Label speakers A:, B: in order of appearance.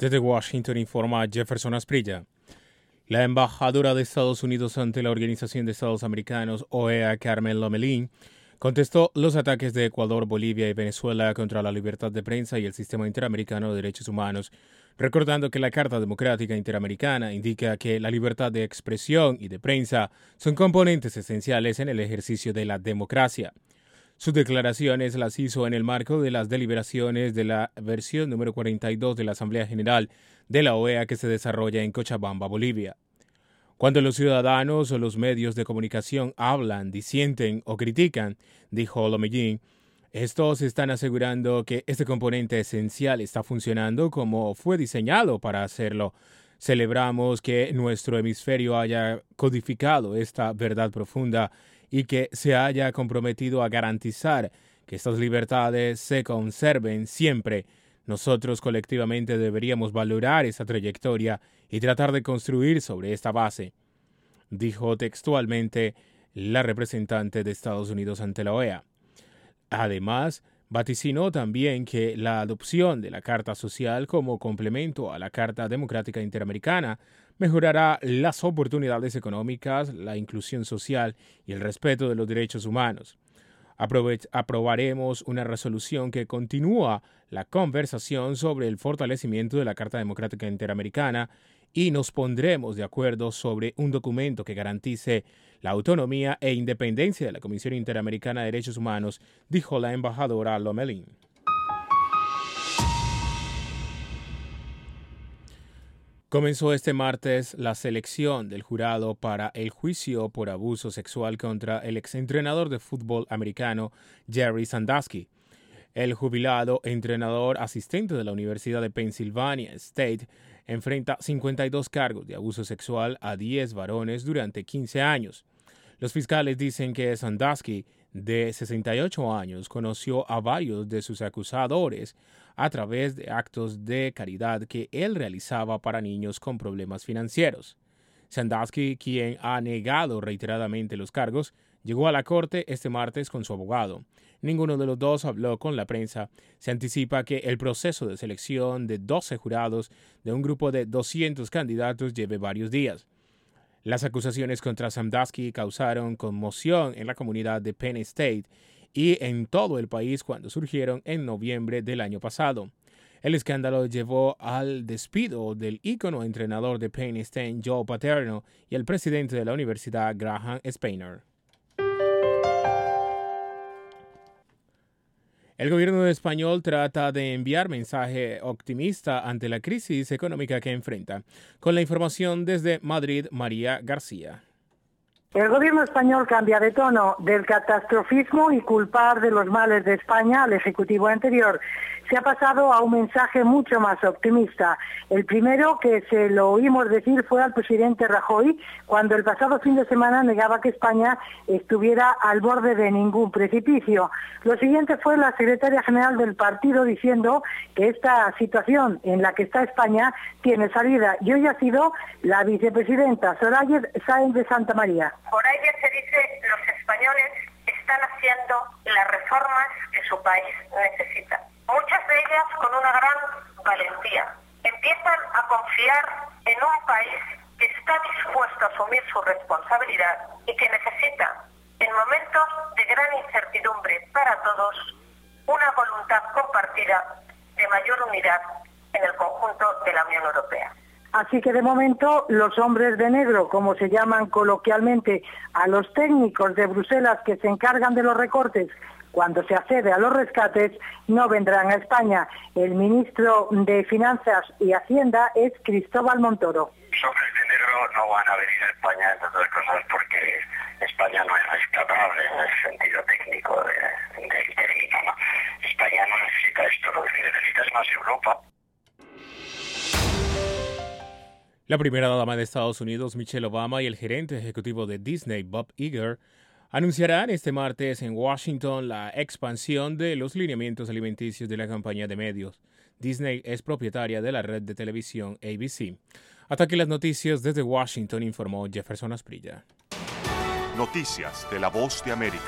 A: Desde Washington informa Jefferson Asprilla. La embajadora de Estados Unidos ante la Organización de Estados Americanos, OEA, Carmen Lomelín, contestó los ataques de Ecuador, Bolivia y Venezuela contra la libertad de prensa y el sistema interamericano de derechos humanos, recordando que la Carta Democrática Interamericana indica que la libertad de expresión y de prensa son componentes esenciales en el ejercicio de la democracia. Sus declaraciones las hizo en el marco de las deliberaciones de la versión número 42 de la Asamblea General de la OEA que se desarrolla en Cochabamba, Bolivia. Cuando los ciudadanos o los medios de comunicación hablan, disienten o critican, dijo Lomelín, estos están asegurando que este componente esencial está funcionando como fue diseñado para hacerlo. Celebramos que nuestro hemisferio haya codificado esta verdad profunda y que se haya comprometido a garantizar que estas libertades se conserven siempre. Nosotros colectivamente deberíamos valorar esa trayectoria y tratar de construir sobre esta base, dijo textualmente la representante de Estados Unidos ante la OEA. Además, vaticinó también que la adopción de la Carta Social como complemento a la Carta Democrática Interamericana mejorará las oportunidades económicas, la inclusión social y el respeto de los derechos humanos. Aprobaremos una resolución que continúa la conversación sobre el fortalecimiento de la Carta Democrática Interamericana y nos pondremos de acuerdo sobre un documento que garantice la autonomía e independencia de la Comisión Interamericana de Derechos Humanos, dijo la embajadora Lomelín. Comenzó este martes la selección del jurado para el juicio por abuso sexual contra el exentrenador de fútbol americano Jerry Sandusky. El jubilado entrenador asistente de la Universidad de Pennsylvania State enfrenta 52 cargos de abuso sexual a 10 varones durante 15 años. Los fiscales dicen que Sandusky, de 68 años, conoció a varios de sus acusadores a través de actos de caridad que él realizaba para niños con problemas financieros. Sandusky, quien ha negado reiteradamente los cargos, llegó a la corte este martes con su abogado. Ninguno de los dos habló con la prensa. Se anticipa que el proceso de selección de 12 jurados de un grupo de 200 candidatos lleve varios días. Las acusaciones contra Sandusky causaron conmoción en la comunidad de Penn State y en todo el país cuando surgieron en noviembre del año pasado. El escándalo llevó al despido del ícono entrenador de Penn State, Joe Paterno, y el presidente de la universidad, Graham Speiner. El gobierno español trata de enviar mensaje optimista ante la crisis económica que enfrenta. Con la información desde Madrid, María García.
B: El gobierno español cambia de tono del catastrofismo y culpar de los males de España al ejecutivo anterior. Se ha pasado a un mensaje mucho más optimista. El primero que se lo oímos decir fue al presidente Rajoy cuando el pasado fin de semana negaba que España estuviera al borde de ningún precipicio. Lo siguiente fue la secretaria general del partido diciendo que esta situación en la que está España tiene salida. Y hoy ha sido la vicepresidenta Soraya Sáenz de Santa María.
C: Por ella se dice los españoles están haciendo las reformas que su país necesita. Muchas de ellas con una gran valentía. Empiezan a confiar en un país que está dispuesto a asumir su responsabilidad y que necesita, en momentos de gran incertidumbre para todos, una voluntad compartida de mayor unidad en el conjunto de la Unión Europea.
B: Así que de momento los hombres de negro, como se llaman coloquialmente a los técnicos de Bruselas que se encargan de los recortes cuando se accede a los rescates, no vendrán a España. El ministro de Finanzas y Hacienda es Cristóbal Montoro.
D: Los hombres de negro no van a venir a España, entre otras cosas, porque España no es rescatable en el sentido técnico del término, ¿no? España no necesita esto, lo que necesita es más Europa.
A: La primera dama de Estados Unidos, Michelle Obama, y el gerente ejecutivo de Disney, Bob Iger, anunciarán este martes en Washington la expansión de los lineamientos alimenticios de la compañía de medios. Disney es propietaria de la red de televisión ABC. Hasta aquí las noticias desde Washington, informó Jefferson Asprilla.
E: Noticias de La Voz de América.